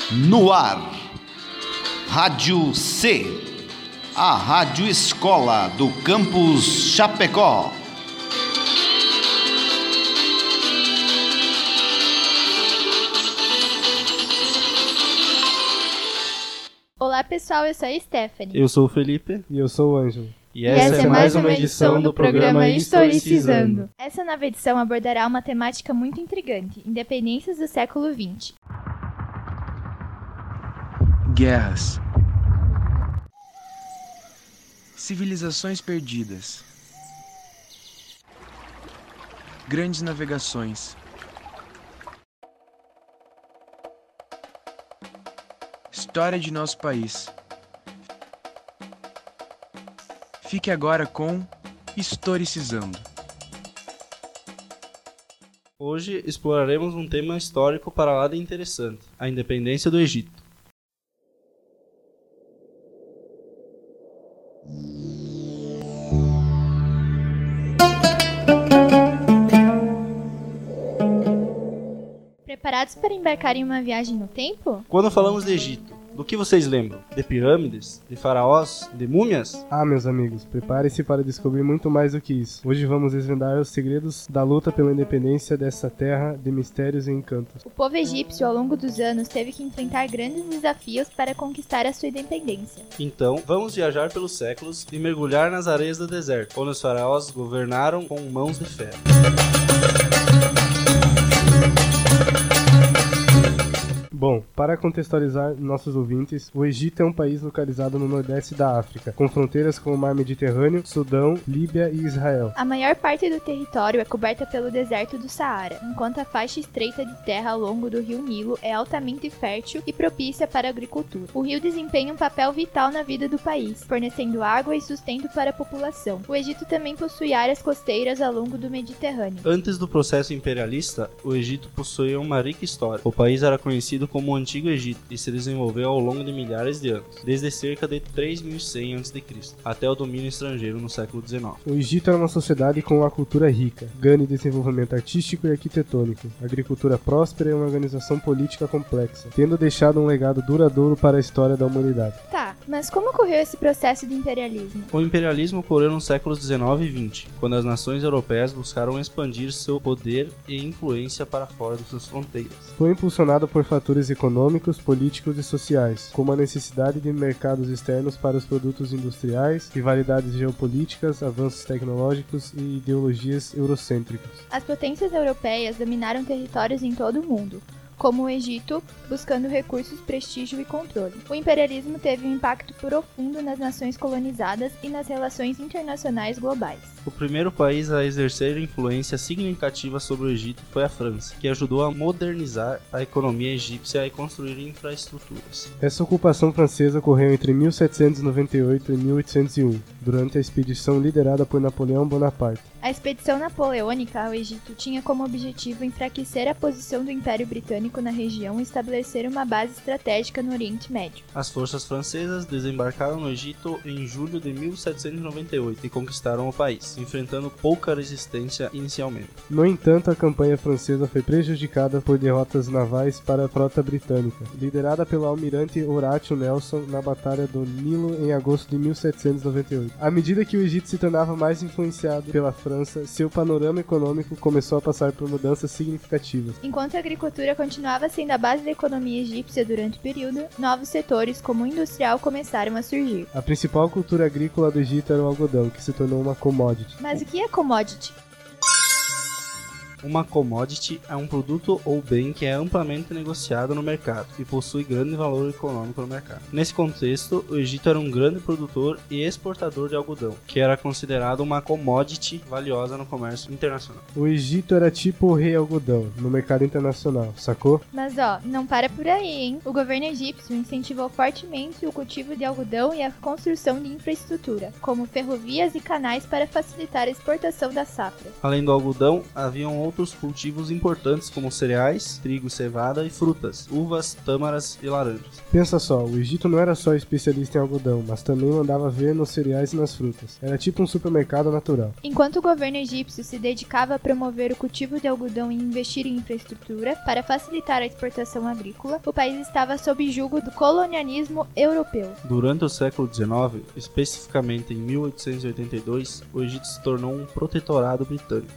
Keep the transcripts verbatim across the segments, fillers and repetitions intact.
No ar, Rádio C, a Rádio Escola do Campus Chapecó. Olá pessoal, eu sou a Stephanie. Eu sou o Felipe. E eu sou o Ângelo. E essa, e essa é mais uma edição do programa Historicizando. Essa nova edição abordará uma temática muito intrigante, independências do século vinte. Guerras. Civilizações perdidas. Grandes navegações. História de nosso país. Fique agora com Historicizando. Hoje exploraremos um tema histórico para lá de interessante, a independência do Egito. Preparados para embarcar em uma viagem no tempo? Quando falamos de Egito, do que vocês lembram? De pirâmides? De faraós? De múmias? Ah, meus amigos, prepare-se para descobrir muito mais do que isso. Hoje vamos desvendar os segredos da luta pela independência dessa terra de mistérios e encantos. O povo egípcio, ao longo dos anos, teve que enfrentar grandes desafios para conquistar a sua independência. Então, vamos viajar pelos séculos e mergulhar nas areias do deserto, onde os faraós governaram com mãos de ferro. Bom, para contextualizar nossos ouvintes, o Egito é um país localizado no nordeste da África, com fronteiras com o Mar Mediterrâneo, Sudão, Líbia e Israel. A maior parte do território é coberta pelo deserto do Saara, enquanto a faixa estreita de terra ao longo do rio Nilo é altamente fértil e propícia para a agricultura. O rio desempenha um papel vital na vida do país, fornecendo água e sustento para a população. O Egito também possui áreas costeiras ao longo do Mediterrâneo. Antes do processo imperialista, o Egito possuía uma rica história. O país era conhecido como o Antigo Egito e se desenvolveu ao longo de milhares de anos, desde cerca de três mil e cem antes de Cristo até o domínio estrangeiro no século dezenove. O Egito era uma sociedade com uma cultura rica, grande desenvolvimento artístico e arquitetônico, agricultura próspera e uma organização política complexa, tendo deixado um legado duradouro para a história da humanidade. Tá, mas como ocorreu esse processo de imperialismo? O imperialismo ocorreu nos séculos dezenove e vinte, quando as nações europeias buscaram expandir seu poder e influência para fora de suas fronteiras. Foi impulsionado por fatores econômicos, políticos e sociais, como a necessidade de mercados externos para os produtos industriais, rivalidades geopolíticas, avanços tecnológicos e ideologias eurocêntricas. As potências europeias dominaram territórios em todo o mundo, como o Egito, buscando recursos, prestígio e controle. O imperialismo teve um impacto profundo nas nações colonizadas e nas relações internacionais globais. O primeiro país a exercer influência significativa sobre o Egito foi a França, que ajudou a modernizar a economia egípcia e construir infraestruturas. Essa ocupação francesa ocorreu entre mil setecentos e noventa e oito e mil oitocentos e um, durante a expedição liderada por Napoleão Bonaparte. A expedição napoleônica ao Egito tinha como objetivo enfraquecer a posição do Império Britânico na região e estabelecer uma base estratégica no Oriente Médio. As forças francesas desembarcaram no Egito em julho de mil setecentos e noventa e oito e conquistaram o país, enfrentando pouca resistência inicialmente. No entanto, a campanha francesa foi prejudicada por derrotas navais para a frota britânica, liderada pelo almirante Horatio Nelson na Batalha do Nilo em agosto de mil setecentos e noventa e oito. À medida que o Egito se tornava mais influenciado pela França, seu panorama econômico começou a passar por mudanças significativas. Enquanto a agricultura continuava sendo a base da economia egípcia durante o período, novos setores, como o industrial, começaram a surgir. A principal cultura agrícola do Egito era o algodão, que se tornou uma commodity. Mas o que é commodity? Uma commodity é um produto ou bem que é amplamente negociado no mercado e possui grande valor econômico no mercado. Nesse contexto, o Egito era um grande produtor e exportador de algodão, que era considerado uma commodity valiosa no comércio internacional. O Egito era tipo o rei algodão no mercado internacional, sacou? Mas ó, não para por aí, hein? O governo egípcio incentivou fortemente o cultivo de algodão e a construção de infraestrutura, como ferrovias e canais para facilitar a exportação da safra. Além do algodão, haviam outros cultivos importantes como cereais, trigo, cevada e frutas, uvas, tâmaras e laranjas. Pensa só, o Egito não era só especialista em algodão, mas também mandava ver nos cereais e nas frutas. Era tipo um supermercado natural. Enquanto o governo egípcio se dedicava a promover o cultivo de algodão e investir em infraestrutura para facilitar a exportação agrícola, o país estava sob julgo do colonialismo europeu. Durante o século dezenove, especificamente em mil oitocentos e oitenta e dois, o Egito se tornou um protetorado britânico.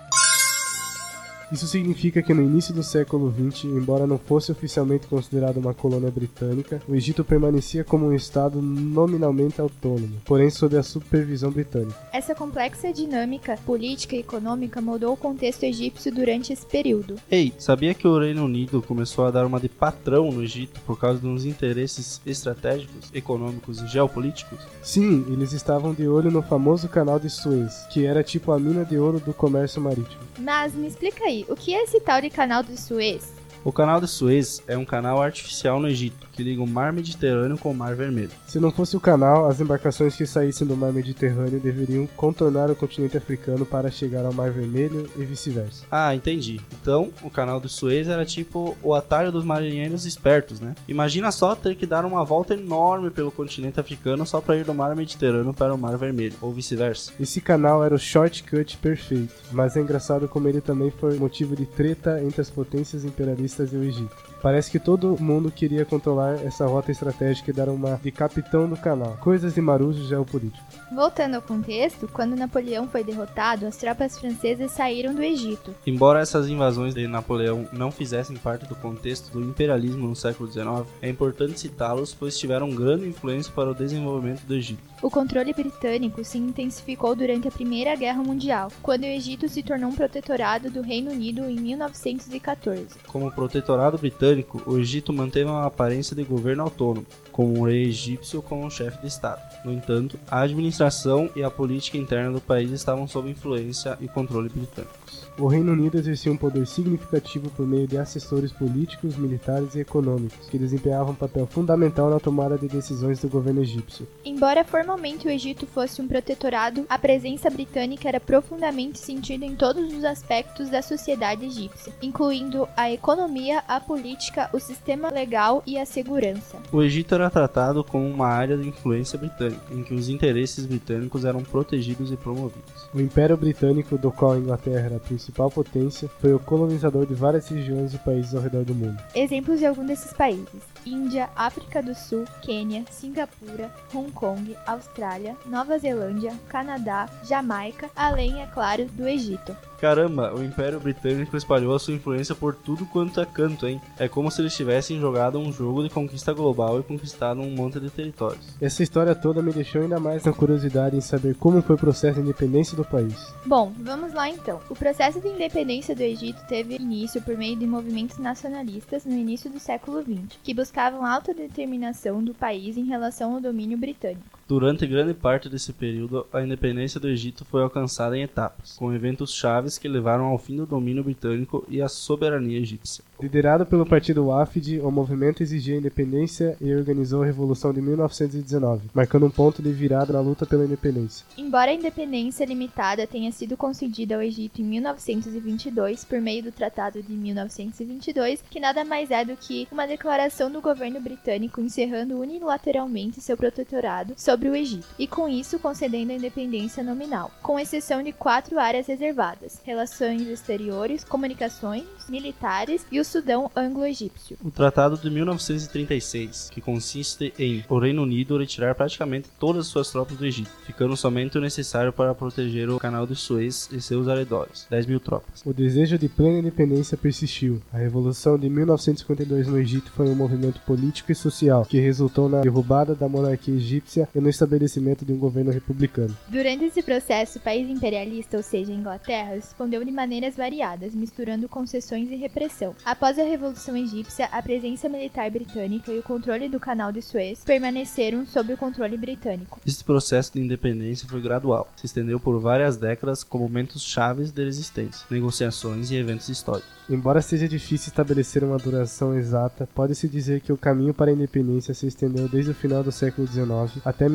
Isso significa que no início do século vinte, embora não fosse oficialmente considerado uma colônia britânica, o Egito permanecia como um estado nominalmente autônomo, porém sob a supervisão britânica. Essa complexa dinâmica política e econômica moldou o contexto egípcio durante esse período. Ei, sabia que o Reino Unido começou a dar uma de patrão no Egito por causa de uns interesses estratégicos, econômicos e geopolíticos? Sim, eles estavam de olho no famoso Canal de Suez, que era tipo a mina de ouro do comércio marítimo. Mas me explica aí, o que é esse tal de Canal de Suez? O Canal de Suez é um canal artificial no Egito, que liga o Mar Mediterrâneo com o Mar Vermelho. Se não fosse o canal, as embarcações que saíssem do Mar Mediterrâneo deveriam contornar o continente africano para chegar ao Mar Vermelho e vice-versa. Ah, entendi. Então, o Canal de Suez era tipo o atalho dos marinheiros espertos, né? Imagina só ter que dar uma volta enorme pelo continente africano só para ir do Mar Mediterrâneo para o Mar Vermelho, ou vice-versa. Esse canal era o shortcut perfeito, mas é engraçado como ele também foi motivo de treta entre as potências imperialistas e o Egito. Parece que todo mundo queria controlar essa rota estratégica e dar uma de capitão do canal. Coisas de marujos geopolíticos. Voltando ao contexto, quando Napoleão foi derrotado, as tropas francesas saíram do Egito. Embora essas invasões de Napoleão não fizessem parte do contexto do imperialismo no século dezenove, é importante citá-los pois tiveram grande influência para o desenvolvimento do Egito. O controle britânico se intensificou durante a Primeira Guerra Mundial, quando o Egito se tornou um protetorado do Reino Unido em mil novecentos e quatorze. Como protetorado britânico, o Egito manteve uma aparência de governo autônomo, com um rei egípcio como chefe de Estado. No entanto, a administração e a política interna do país estavam sob influência e controle britânicos. O Reino Unido exercia um poder significativo por meio de assessores políticos, militares e econômicos, que desempenhavam um papel fundamental na tomada de decisões do governo egípcio. Embora formalmente o Egito fosse um protetorado, a presença britânica era profundamente sentida em todos os aspectos da sociedade egípcia, incluindo a economia, a política, o sistema legal e a segurança. O Egito era tratado como uma área de influência britânica, em que os interesses britânicos eram protegidos e promovidos. O Império Britânico, do qual a Inglaterra era a principal potência, foi o colonizador de várias regiões e países ao redor do mundo. Exemplos de alguns desses países: Índia, África do Sul, Quênia, Singapura, Hong Kong, Austrália, Nova Zelândia, Canadá, Jamaica, além, é claro, do Egito. Caramba, o Império Britânico espalhou a sua influência por tudo quanto é canto, hein? É como se eles tivessem jogado um jogo de conquista global e conquistado um monte de territórios. Essa história toda me deixou ainda mais na curiosidade em saber como foi o processo de independência do país. Bom, vamos lá então. O processo de independência do Egito teve início por meio de movimentos nacionalistas no início do século vinte, que buscavam a autodeterminação do país em relação ao domínio britânico. Durante grande parte desse período, a independência do Egito foi alcançada em etapas, com eventos chaves que levaram ao fim do domínio britânico e à soberania egípcia. Liderado pelo partido Wafd, o movimento exigia independência e organizou a Revolução de mil novecentos e dezenove, marcando um ponto de virada na luta pela independência. Embora a independência limitada tenha sido concedida ao Egito em mil novecentos e vinte e dois por meio do Tratado de mil novecentos e vinte e dois, que nada mais é do que uma declaração do governo britânico encerrando unilateralmente seu protetorado sobre o Egito, e com isso concedendo a independência nominal, com exceção de quatro áreas reservadas: relações exteriores, comunicações, militares e o Sudão anglo-egípcio. O Tratado de mil novecentos e trinta e seis, que consiste em o Reino Unido retirar praticamente todas as suas tropas do Egito, ficando somente o necessário para proteger o Canal de Suez e seus arredores, dez mil tropas. O desejo de plena independência persistiu. A Revolução de mil novecentos e cinquenta e dois no Egito foi um movimento político e social que resultou na derrubada da monarquia egípcia e no estabelecimento de um governo republicano. Durante esse processo, o país imperialista, ou seja, a Inglaterra, respondeu de maneiras variadas, misturando concessões e repressão. Após a Revolução Egípcia, a presença militar britânica e o controle do Canal de Suez permaneceram sob o controle britânico. Esse processo de independência foi gradual, se estendeu por várias décadas com momentos chaves de resistência, negociações e eventos históricos. Embora seja difícil estabelecer uma duração exata, pode-se dizer que o caminho para a independência se estendeu desde o final do século dezenove até meados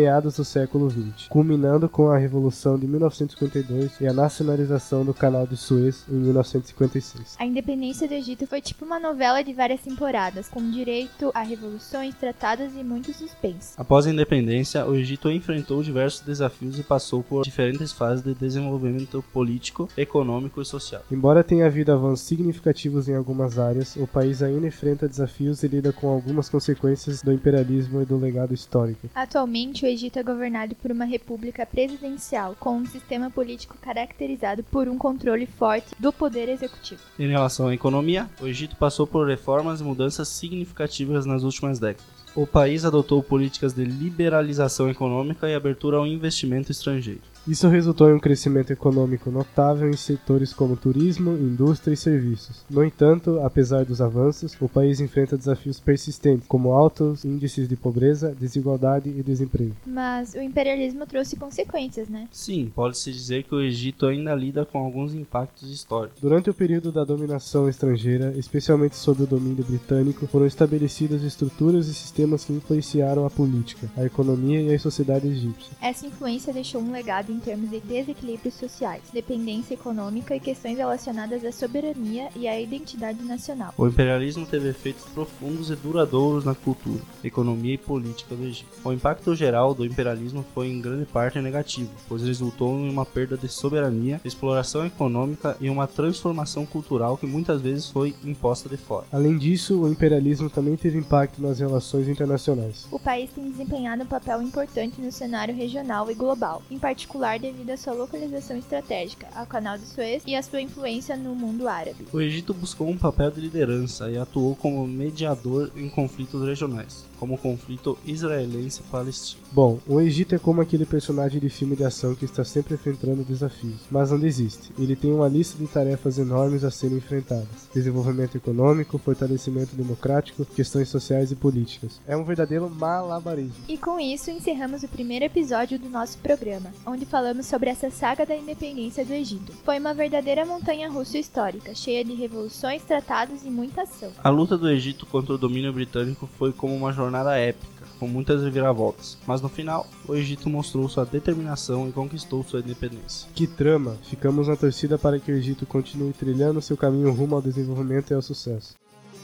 meados do século vinte, culminando com a Revolução de mil novecentos e cinquenta e dois e a nacionalização do Canal de Suez em mil novecentos e cinquenta e seis. A independência do Egito foi tipo uma novela de várias temporadas, com direito a revoluções, tratados e muito suspense. Após a independência, o Egito enfrentou diversos desafios e passou por diferentes fases de desenvolvimento político, econômico e social. Embora tenha havido avanços significativos em algumas áreas, o país ainda enfrenta desafios e lida com algumas consequências do imperialismo e do legado histórico. Atualmente, o Egito é governado por uma república presidencial, com um sistema político caracterizado por um controle forte do poder executivo. Em relação à economia, o Egito passou por reformas e mudanças significativas nas últimas décadas. O país adotou políticas de liberalização econômica e abertura ao investimento estrangeiro. Isso resultou em um crescimento econômico notável em setores como turismo, indústria e serviços. No entanto, apesar dos avanços, o país enfrenta desafios persistentes, como altos índices de pobreza, desigualdade e desemprego. Mas o imperialismo trouxe consequências, né? Sim, pode-se dizer que o Egito ainda lida com alguns impactos históricos. Durante o período da dominação estrangeira, especialmente sob o domínio britânico, foram estabelecidas estruturas e sistemas que influenciaram a política, a economia e a sociedade egípcia. Essa influência deixou um legado em termos de desequilíbrios sociais, dependência econômica e questões relacionadas à soberania e à identidade nacional. O imperialismo teve efeitos profundos e duradouros na cultura, economia e política do Egito. O impacto geral do imperialismo foi em grande parte negativo, pois resultou em uma perda de soberania, exploração econômica e uma transformação cultural que muitas vezes foi imposta de fora. Além disso, o imperialismo também teve impacto nas relações internacionais. O país tem desempenhado um papel importante no cenário regional e global, em particular devido à sua localização estratégica, ao Canal de Suez e à sua influência no mundo árabe. O Egito buscou um papel de liderança e atuou como mediador em conflitos regionais, como o conflito israelense-palestino. Bom, o Egito é como aquele personagem de filme de ação que está sempre enfrentando desafios, mas não desiste. Ele tem uma lista de tarefas enormes a serem enfrentadas: desenvolvimento econômico, fortalecimento democrático, questões sociais e políticas. É um verdadeiro malabarismo. E com isso encerramos o primeiro episódio do nosso programa, onde falamos sobre essa saga da independência do Egito. Foi uma verdadeira montanha-russa histórica, cheia de revoluções, tratados e muita ação. A luta do Egito contra o domínio britânico foi como uma jornada épica, com muitas reviravoltas, mas no final, o Egito mostrou sua determinação e conquistou sua independência. Que trama! Ficamos na torcida para que o Egito continue trilhando seu caminho rumo ao desenvolvimento e ao sucesso.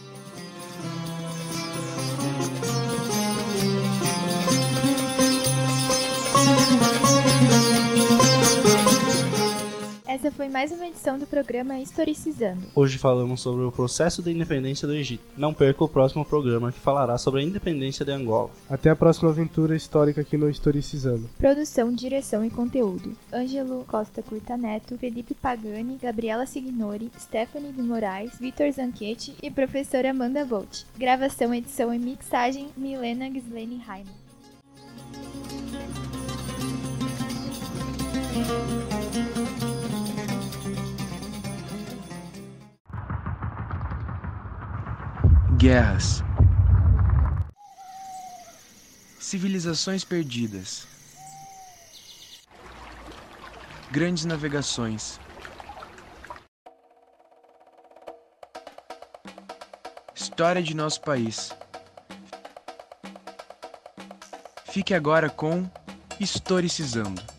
Essa foi mais uma edição do programa Historicizando. Hoje falamos sobre o processo de independência do Egito. Não perca o próximo programa que falará sobre a independência de Angola. Até a próxima aventura histórica aqui no Historicizando. Produção, direção e conteúdo: Ângelo Costa Curta Neto, Felipe Pagani, Gabriela Signori, Stephanie de Moraes, Vitor Zanchetti e professora Amanda Volt. Gravação, edição e mixagem: Milena Gislene Raimond. Guerras, civilizações perdidas, grandes navegações, história de nosso país. Fique agora com Historicizando.